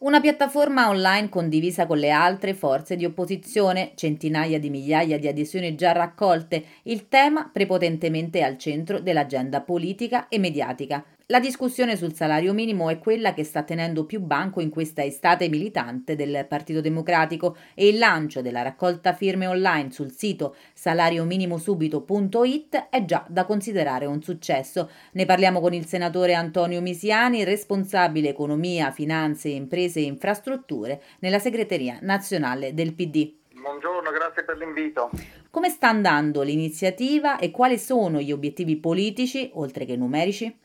Una piattaforma online condivisa con le altre forze di opposizione, centinaia di migliaia di adesioni già raccolte, il tema prepotentemente al centro dell'agenda politica e mediatica. La discussione sul salario minimo è quella che sta tenendo più banco in questa estate militante del Partito Democratico e il lancio della raccolta firme online sul sito salariominimosubito.it è già da considerare un successo. Ne parliamo con il senatore Antonio Misiani, responsabile economia, finanze, imprese e infrastrutture nella segreteria nazionale del PD. Buongiorno, grazie per l'invito. Come sta andando l'iniziativa e quali sono gli obiettivi politici, oltre che numerici?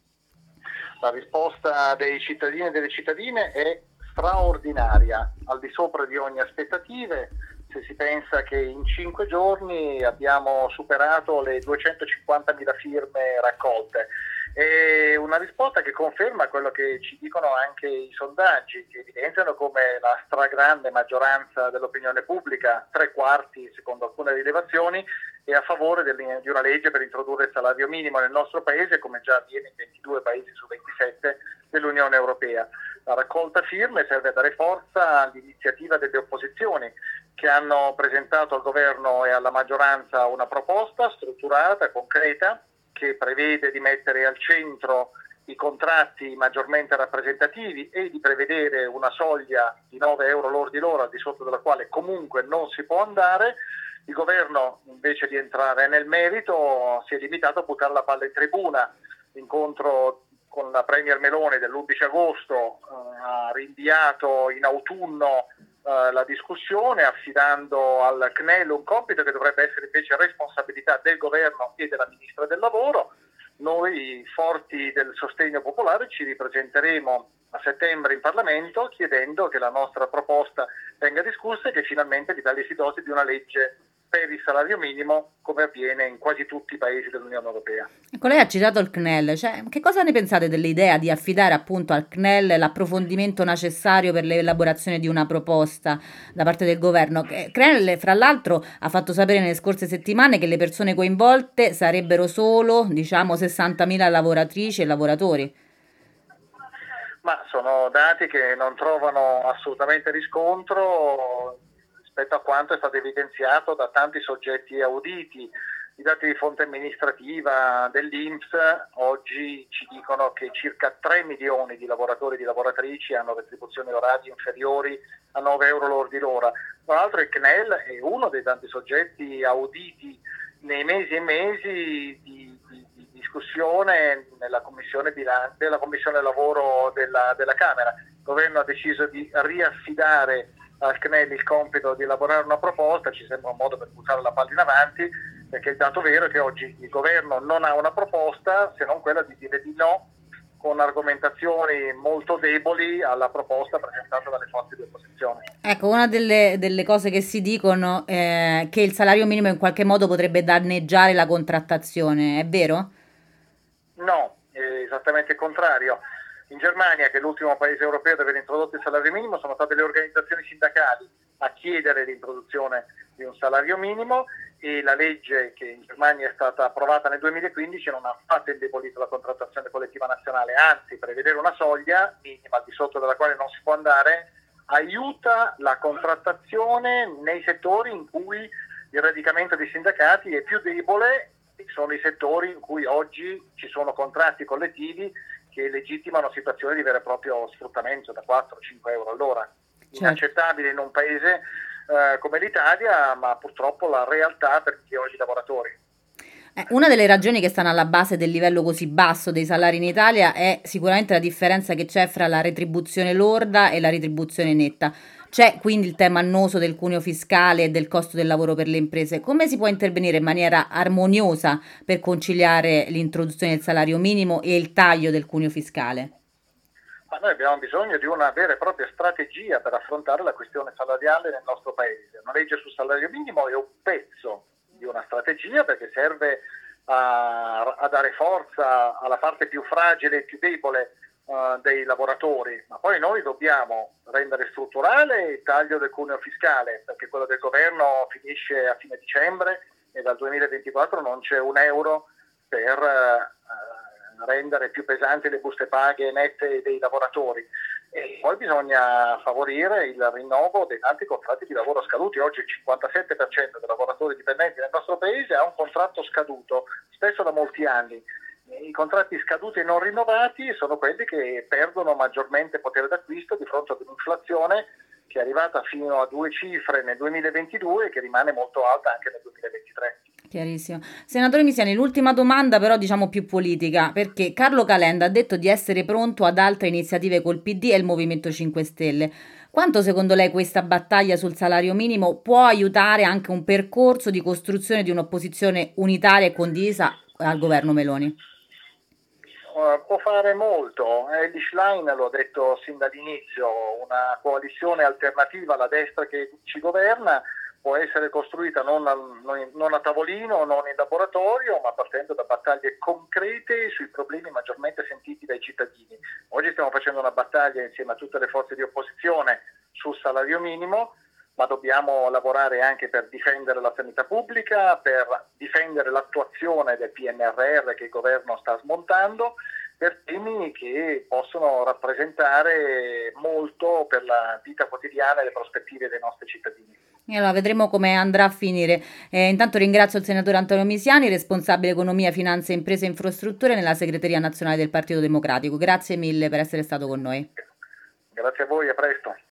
La risposta dei cittadini e delle cittadine è straordinaria, al di sopra di ogni aspettative. Se si pensa che in 5 giorni abbiamo superato le 250.000 firme raccolte. È una risposta che conferma quello che ci dicono anche i sondaggi, che evidenziano come la stragrande maggioranza dell'opinione pubblica, 3/4 secondo alcune rilevazioni, è a favore di una legge per introdurre il salario minimo nel nostro paese, come già avviene in 22 paesi su 27 dell'Unione Europea. La raccolta firme serve a dare forza all'iniziativa delle opposizioni, che hanno presentato al governo e alla maggioranza una proposta strutturata, concreta, che prevede di mettere al centro i contratti maggiormente rappresentativi e di prevedere una soglia di 9 euro lordi l'ora, al di sotto della quale comunque non si può andare. Il governo, invece di entrare nel merito, si è limitato a buttare la palla in tribuna. L'incontro con la Premier Meloni dell'11 agosto ha rinviato in autunno la discussione, affidando al CNEL un compito che dovrebbe essere invece responsabilità del governo e della ministra del lavoro. Noi, forti del sostegno popolare, ci ripresenteremo a settembre in Parlamento chiedendo che la nostra proposta venga discussa e che finalmente l'Italia si doti di una legge per il salario minimo, come avviene in quasi tutti i paesi dell'Unione Europea. Ecco, lei ha citato il CNEL, cioè, che cosa ne pensate dell'idea di affidare appunto al CNEL l'approfondimento necessario per l'elaborazione di una proposta da parte del governo? CNEL, fra l'altro, ha fatto sapere nelle scorse settimane che le persone coinvolte sarebbero solo, diciamo, 60.000 lavoratrici e lavoratori. Ma sono dati che non trovano assolutamente riscontro rispetto a quanto è stato evidenziato da tanti soggetti auditi. I dati di fonte amministrativa dell'INPS oggi ci dicono che circa 3 milioni di lavoratori e di lavoratrici hanno retribuzioni orarie inferiori a 9 euro lordi l'ora. Tra l'altro il CNEL è uno dei tanti soggetti auditi nei mesi e mesi di discussione della Commissione Lavoro della Camera. Il governo ha deciso di riaffidare al CNEL il compito di elaborare una proposta. Ci sembra un modo per buttare la palla in avanti, perché il dato vero è che oggi il governo non ha una proposta se non quella di dire di no, con argomentazioni molto deboli, alla proposta presentata dalle forze di opposizione. Ecco, una delle cose che si dicono è che il salario minimo in qualche modo potrebbe danneggiare la contrattazione, è vero? No, è esattamente il contrario. In Germania, che è l'ultimo paese europeo ad aver introdotto il salario minimo, sono state le organizzazioni sindacali a chiedere l'introduzione di un salario minimo, e la legge che in Germania è stata approvata nel 2015 non ha affatto indebolito la contrattazione collettiva nazionale, anzi prevedere una soglia minima al di sotto della quale non si può andare aiuta la contrattazione nei settori in cui il radicamento dei sindacati è più debole. Sono i settori in cui oggi ci sono contratti collettivi che legittimano situazioni di vero e proprio sfruttamento da 4-5 euro all'ora. Certo. Inaccettabile in un paese come l'Italia, ma purtroppo la realtà per milioni di lavoratori. Una delle ragioni che stanno alla base del livello così basso dei salari in Italia è sicuramente la differenza che c'è fra la retribuzione lorda e la retribuzione netta. C'è quindi il tema annoso del cuneo fiscale e del costo del lavoro per le imprese. Come si può intervenire in maniera armoniosa per conciliare l'introduzione del salario minimo e il taglio del cuneo fiscale? Ma noi abbiamo bisogno di una vera e propria strategia per affrontare la questione salariale nel nostro paese. Una legge sul salario minimo è un pezzo di una strategia, perché serve a dare forza alla parte più fragile e più debole dei lavoratori, ma poi noi dobbiamo rendere strutturale il taglio del cuneo fiscale, perché quello del governo finisce a fine dicembre e dal 2024 non c'è un euro per rendere più pesanti le buste paghe nette dei lavoratori. E poi bisogna favorire il rinnovo dei tanti contratti di lavoro scaduti. Oggi il 57% dei lavoratori dipendenti nel nostro paese ha un contratto scaduto, spesso da molti anni. I contratti scaduti e non rinnovati sono quelli che perdono maggiormente potere d'acquisto di fronte ad un'inflazione che è arrivata fino a 2 cifre nel 2022 e che rimane molto alta anche nel 2023. Chiarissimo. Senatore Misiani, l'ultima domanda però diciamo più politica, perché Carlo Calenda ha detto di essere pronto ad altre iniziative col PD e il Movimento 5 Stelle. Quanto secondo lei questa battaglia sul salario minimo può aiutare anche un percorso di costruzione di un'opposizione unitaria e condivisa al governo Meloni? Può fare molto, Elly Schlein lo ha detto sin dall'inizio, una coalizione alternativa alla destra che ci governa può essere costruita non a tavolino, non in laboratorio, ma partendo da battaglie concrete sui problemi maggiormente sentiti dai cittadini. Oggi stiamo facendo una battaglia insieme a tutte le forze di opposizione sul salario minimo, ma dobbiamo lavorare anche per difendere la sanità pubblica, per difendere l'attuazione del PNRR che il governo sta smontando, per temi che possono rappresentare molto per la vita quotidiana e le prospettive dei nostri cittadini. E allora vedremo come andrà a finire. Intanto ringrazio il senatore Antonio Misiani, responsabile economia, finanze, imprese e infrastrutture nella segreteria nazionale del Partito Democratico. Grazie mille per essere stato con noi. Grazie a voi, a presto.